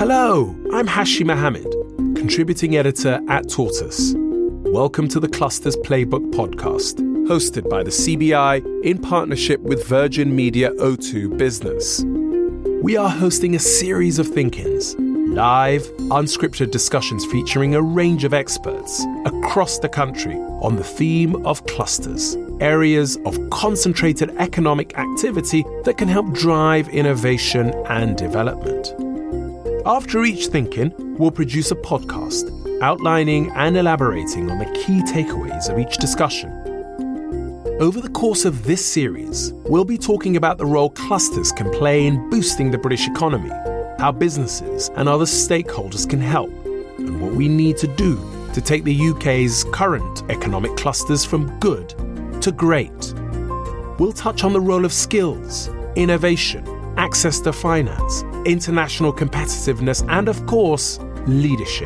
Hello, I'm Hashim Mohammed, contributing editor at Tortoise. Welcome to the Clusters Playbook podcast, hosted by the CBI in partnership with Virgin Media O2 Business. We are hosting a series of think-ins, live, unscripted discussions featuring a range of experts across the country on the theme of clusters, areas of concentrated economic activity that can help drive innovation and development. After each think-in, we'll produce a podcast outlining and elaborating on the key takeaways of each discussion. Over the course of this series, we'll be talking about the role clusters can play in boosting the British economy, how businesses and other stakeholders can help, and what we need to do to take the UK's current economic clusters from good to great. We'll touch on the role of skills, innovation, access to finance, international competitiveness, and of course, leadership.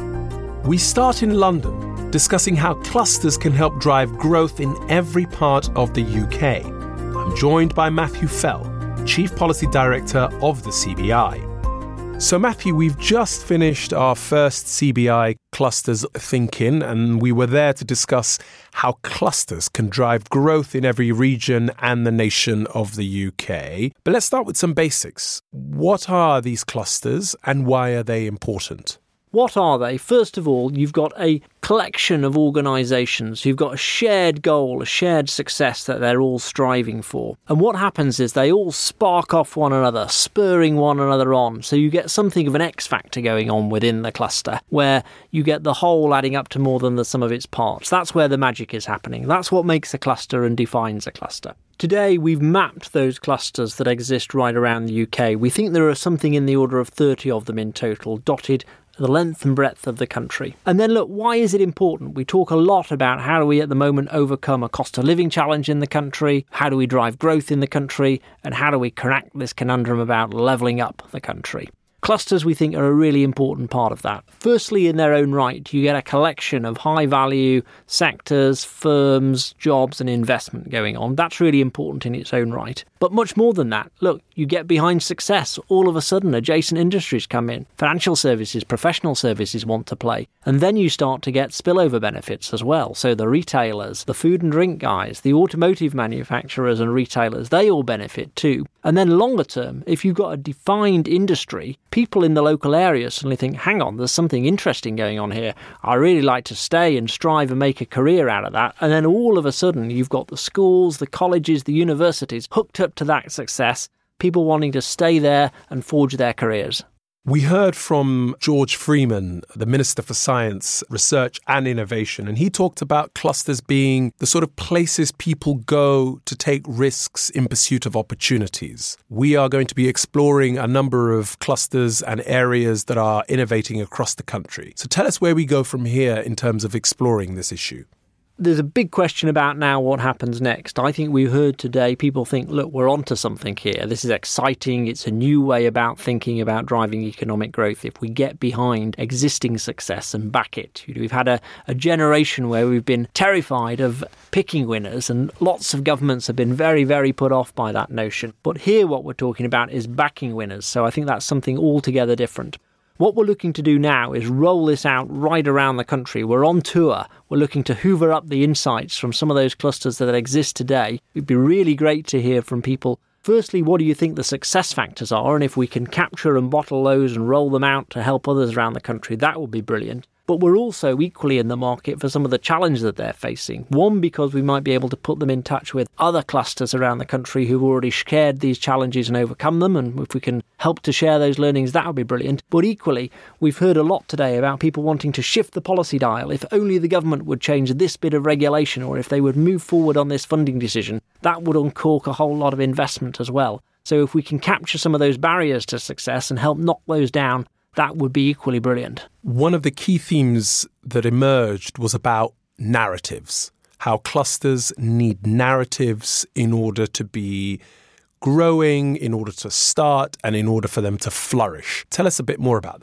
We start in London, discussing how clusters can help drive growth in every part of the UK. I'm joined by Matthew Fell, Chief Policy Director of the CBI. So Matthew, we've just finished our first CBI Clusters Think-In, and we were there to discuss how clusters can drive growth in every region and the nation of the UK. But let's start with some basics. What are these clusters and why are they important? What are they? First of all, you've got a collection of organisations who've got a shared goal, a shared success that they're all striving for. And what happens is they all spark off one another, spurring one another on. So you get something of an X factor going on within the cluster, where you get the whole adding up to more than the sum of its parts. That's where the magic is happening. That's what makes a cluster and defines a cluster. Today, we've mapped those clusters that exist right around the UK. We think there are something in the order of 30 of them in total, dotted the length and breadth of the country. And then look, why is it important? We talk a lot about how do we at the moment overcome a cost of living challenge in the country, how do we drive growth in the country, and how do we crack this conundrum about levelling up the country. Clusters, we think, are a really important part of that. Firstly, in their own right, you get a collection of high-value sectors, firms, jobs and investment going on. That's really important in its own right. But much more than that, look, you get behind success. All of a sudden, adjacent industries come in. Financial services, professional services want to play. And then you start to get spillover benefits as well. So the retailers, the food and drink guys, the automotive manufacturers and retailers, they all benefit too. And then longer term, if you've got a defined industry, people in the local area suddenly think, hang on, there's something interesting going on here. I really like to stay and strive and make a career out of that. And then all of a sudden, you've got the schools, the colleges, the universities hooked up to that success, people wanting to stay there and forge their careers. We heard from George Freeman, the Minister for Science, Research and Innovation, and he talked about clusters being the sort of places people go to take risks in pursuit of opportunities. We are going to be exploring a number of clusters and areas that are innovating across the country. So tell us where we go from here in terms of exploring this issue. There's a big question about now what happens next. I think we heard today people think, look, we're onto something here. This is exciting. It's a new way about thinking about driving economic growth if we get behind existing success and back it. We've had a generation where we've been terrified of picking winners, and lots of governments have been very, very put off by that notion. But here what we're talking about is backing winners. So I think that's something altogether different. What we're looking to do now is roll this out right around the country. We're on tour. We're looking to hoover up the insights from some of those clusters that exist today. It'd be really great to hear from people. Firstly, what do you think the success factors are? And if we can capture and bottle those and roll them out to help others around the country, that would be brilliant. But we're also equally in the market for some of the challenges that they're facing. One, because we might be able to put them in touch with other clusters around the country who've already shared these challenges and overcome them. And if we can help to share those learnings, that would be brilliant. But equally, we've heard a lot today about people wanting to shift the policy dial. If only the government would change this bit of regulation, or if they would move forward on this funding decision, that would uncork a whole lot of investment as well. So if we can capture some of those barriers to success and help knock those down, that would be equally brilliant. One of the key themes that emerged was about narratives, how clusters need narratives in order to be growing, in order to start, and in order for them to flourish. Tell us a bit more about that.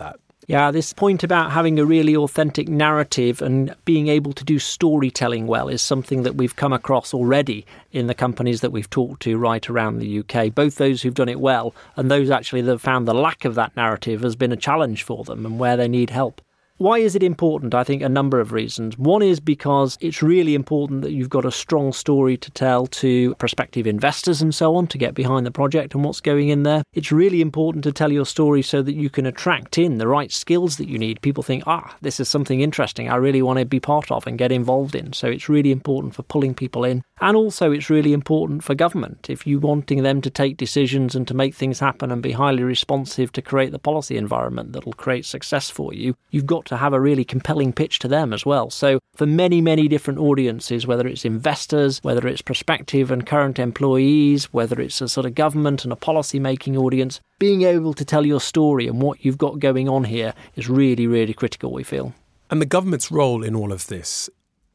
Yeah, this point about having a really authentic narrative and being able to do storytelling well is something that we've come across already in the companies that we've talked to right around the UK. Both those who've done it well and those actually that have found the lack of that narrative has been a challenge for them and where they need help. Why is it important? I think a number of reasons. One is because it's really important that you've got a strong story to tell to prospective investors and so on to get behind the project and what's going in there. It's really important to tell your story so that you can attract in the right skills that you need. People think, this is something interesting I really want to be part of and get involved in. So it's really important for pulling people in. And also it's really important for government. If you're wanting them to take decisions and to make things happen and be highly responsive to create the policy environment that'll create success for you, you've got to have a really compelling pitch to them as well. So for many, many different audiences, whether it's investors, whether it's prospective and current employees, whether it's a sort of government and a policy-making audience, being able to tell your story and what you've got going on here is really, really critical, we feel. And the government's role in all of this,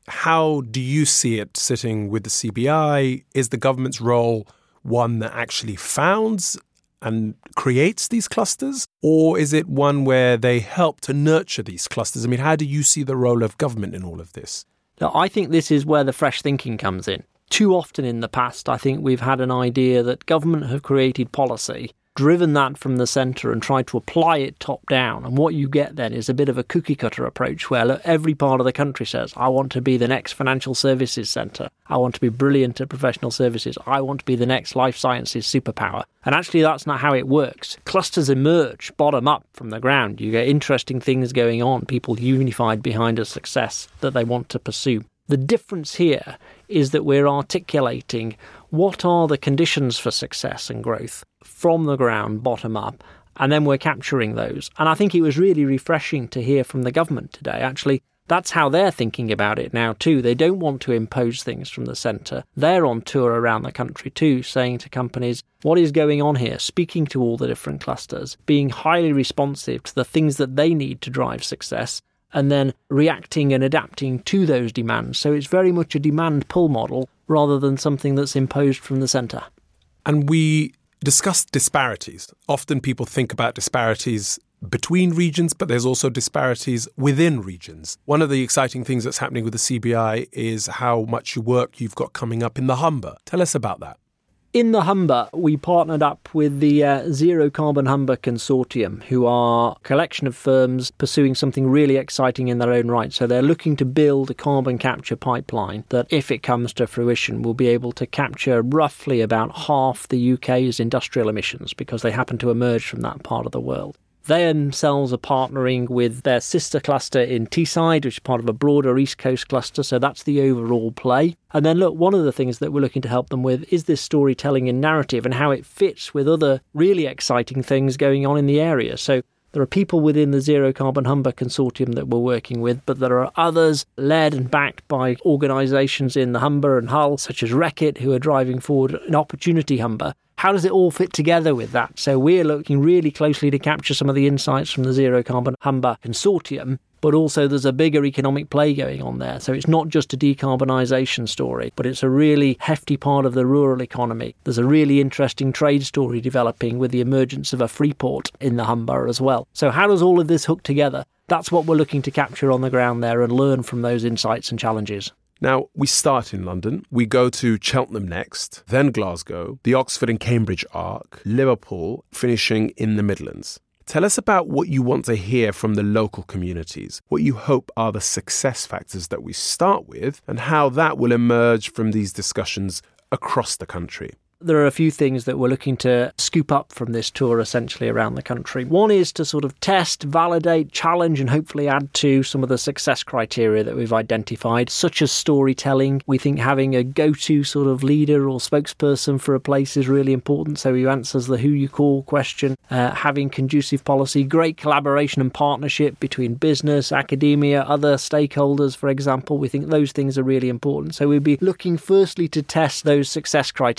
how do you see it sitting with the CBI? Is the government's role one that actually founds and creates these clusters? Or is it one where they help to nurture these clusters? I mean, how do you see the role of government in all of this? Now, I think this is where the fresh thinking comes in. Too often in the past, I think we've had an idea that government have created policy, driven that from the centre and tried to apply it top down. And what you get then is a bit of a cookie cutter approach where every part of the country says, I want to be the next financial services centre. I want to be brilliant at professional services. I want to be the next life sciences superpower. And actually, that's not how it works. Clusters emerge bottom up from the ground. You get interesting things going on, people unified behind a success that they want to pursue. The difference here is that we're articulating what are the conditions for success and growth from the ground, bottom up, and then we're capturing those. And I think it was really refreshing to hear from the government today. Actually, that's how they're thinking about it now too. They don't want to impose things from the centre. They're on tour around the country too, saying to companies, what is going on here? Speaking to all the different clusters, being highly responsive to the things that they need to drive success, and then reacting and adapting to those demands. So it's very much a demand pull model rather than something that's imposed from the centre. And we discussed disparities. Often people think about disparities between regions, but there's also disparities within regions. One of the exciting things that's happening with the CBI is how much work you've got coming up in the Humber. Tell us about that. In the Humber, we partnered up with the Zero Carbon Humber Consortium, who are a collection of firms pursuing something really exciting in their own right. So they're looking to build a carbon capture pipeline that, if it comes to fruition, will be able to capture roughly about half the UK's industrial emissions because they happen to emerge from that part of the world. They themselves are partnering with their sister cluster in Teesside, which is part of a broader East Coast cluster, so that's the overall play. And then look, one of the things that we're looking to help them with is this storytelling and narrative and how it fits with other really exciting things going on in the area. So there are people within the Zero Carbon Humber Consortium that we're working with, but there are others led and backed by organisations in the Humber and Hull, such as Reckitt, who are driving forward an Opportunity Humber. How does it all fit together with that? So we're looking really closely to capture some of the insights from the Zero Carbon Humber Consortium, but also there's a bigger economic play going on there. So it's not just a decarbonisation story, but it's a really hefty part of the rural economy. There's a really interesting trade story developing with the emergence of a free port in the Humber as well. So how does all of this hook together? That's what we're looking to capture on the ground there and learn from those insights and challenges. Now, we start in London, we go to Cheltenham next, then Glasgow, the Oxford and Cambridge arc, Liverpool, finishing in the Midlands. Tell us about what you want to hear from the local communities, what you hope are the success factors that we start with, and how that will emerge from these discussions across the country. There are a few things that we're looking to scoop up from this tour essentially around the country. One is to sort of test, validate, challenge and hopefully add to some of the success criteria that we've identified, such as storytelling. We think having a go-to sort of leader or spokesperson for a place is really important, so he answers the who you call question. Having conducive policy, great collaboration and partnership between business, academia, other stakeholders, for example. We think those things are really important. So we'd be looking firstly to test those success criteria. Have we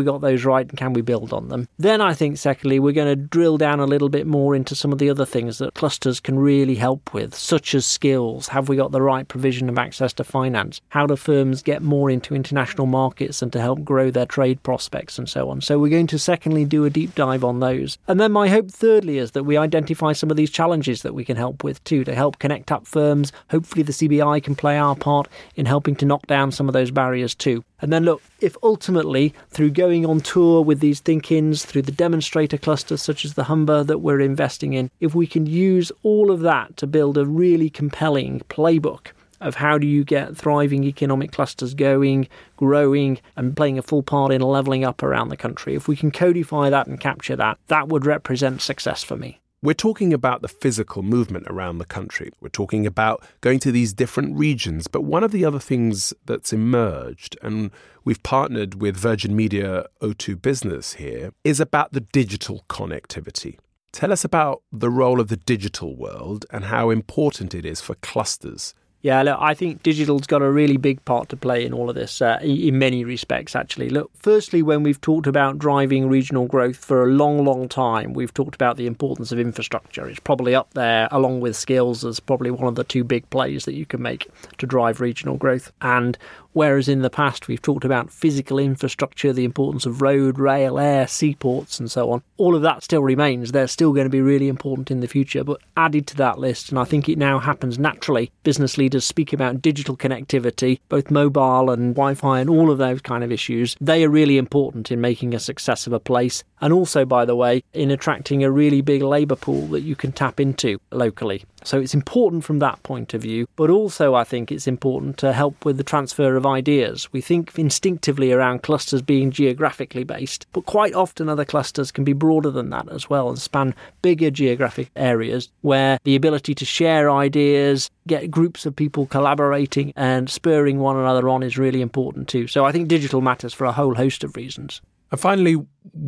got those right and can we build on them? Then I think, secondly, we're going to drill down a little bit more into some of the other things that clusters can really help with, such as skills. Have we got the right provision of access to finance? How do firms get more into international markets and to help grow their trade prospects and so on? So we're going to, secondly, do a deep dive on those. And then my hope, thirdly, is that we identify some of these challenges that we can help with too, to help connect up firms. Hopefully the CBI can play our part in helping to knock down some of those barriers too. And then look, if ultimately, through going on tour with these think-ins, through the demonstrator clusters such as the Humber that we're investing in, if we can use all of that to build a really compelling playbook of how do you get thriving economic clusters going, growing, and playing a full part in levelling up around the country, if we can codify that and capture that, that would represent success for me. We're talking about the physical movement around the country. We're talking about going to these different regions. But one of the other things that's emerged, and we've partnered with Virgin Media O2 Business here, is about the digital connectivity. Tell us about the role of the digital world and how important it is for clusters. Yeah, look, I think digital's got a really big part to play in all of this, in many respects, actually. Look, firstly, when we've talked about driving regional growth for a long, long time, we've talked about the importance of infrastructure. It's probably up there, along with skills, as probably one of the two big plays that you can make to drive regional growth. And whereas in the past we've talked about physical infrastructure, the importance of road, rail, air, seaports and so on, all of that still remains. They're still going to be really important in the future. But added to that list, and I think it now happens naturally, business leaders speak about digital connectivity, both mobile and Wi-Fi and all of those kind of issues. They are really important in making a success of a place. And also, by the way, in attracting a really big labour pool that you can tap into locally. So it's important from that point of view. But also, I think it's important to help with the transfer of ideas. We think instinctively around clusters being geographically based, but quite often other clusters can be broader than that as well and span bigger geographic areas where the ability to share ideas, get groups of people collaborating and spurring one another on is really important too. So I think digital matters for a whole host of reasons. And finally,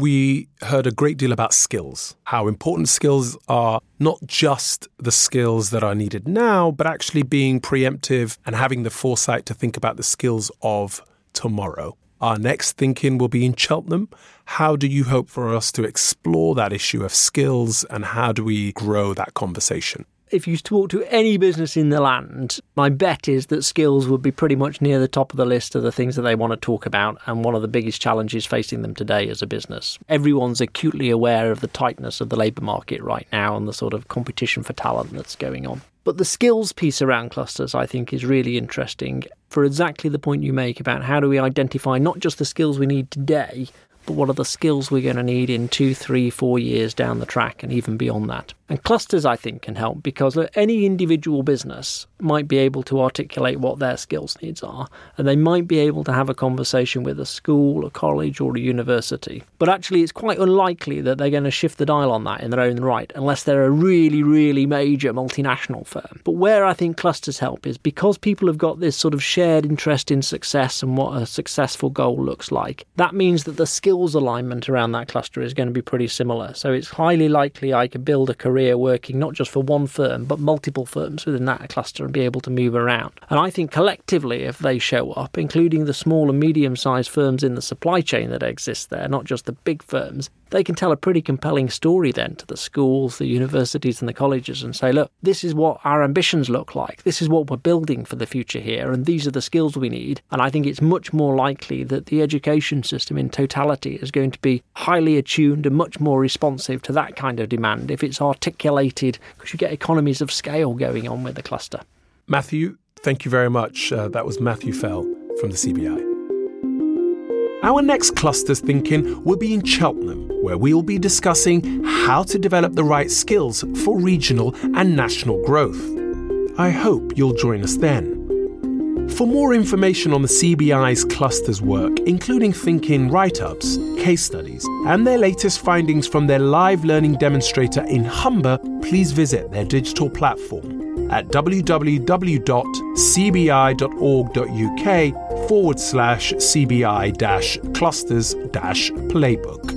we heard a great deal about skills, how important skills are, not just the skills that are needed now, but actually being preemptive and having the foresight to think about the skills of tomorrow. Our next Think-In will be in Cheltenham. How do you hope for us to explore that issue of skills and how do we grow that conversation? If you talk to any business in the land, my bet is that skills would be pretty much near the top of the list of the things that they want to talk about and one of the biggest challenges facing them today as a business. Everyone's acutely aware of the tightness of the labour market right now and the sort of competition for talent that's going on. But the skills piece around clusters, I think, is really interesting for exactly the point you make about how do we identify not just the skills we need today, but what are the skills we're going to need in 2, 3, 4 years down the track and even beyond that. And clusters, I think, can help because any individual business might be able to articulate what their skills needs are, and they might be able to have a conversation with a school, a college or a university. But actually, it's quite unlikely that they're going to shift the dial on that in their own right, unless they're a really, really major multinational firm. But where I think clusters help is because people have got this sort of shared interest in success and what a successful goal looks like. That means that the skills alignment around that cluster is going to be pretty similar. So it's highly likely I could build a career working not just for one firm, but multiple firms within that cluster and be able to move around. And I think collectively, if they show up, including the small and medium-sized firms in the supply chain that exist there, not just the big firms, they can tell a pretty compelling story then to the schools, the universities and the colleges and say, look, this is what our ambitions look like. This is what we're building for the future here. And these are the skills we need. And I think it's much more likely that the education system in totality is going to be highly attuned and much more responsive to that kind of demand if it's articulated, because you get economies of scale going on with the cluster. Matthew, thank you very much. That was Matthew Fell from the CBI. Our next Clusters Think-In will be in Cheltenham, where we'll be discussing how to develop the right skills for regional and national growth. I hope you'll join us then. For more information on the CBI's clusters work, including Think-In write-ups, case studies, and their latest findings from their live learning demonstrator in Humber, please visit their digital platform at www.cbi.org.uk/CBI-clusters-playbook.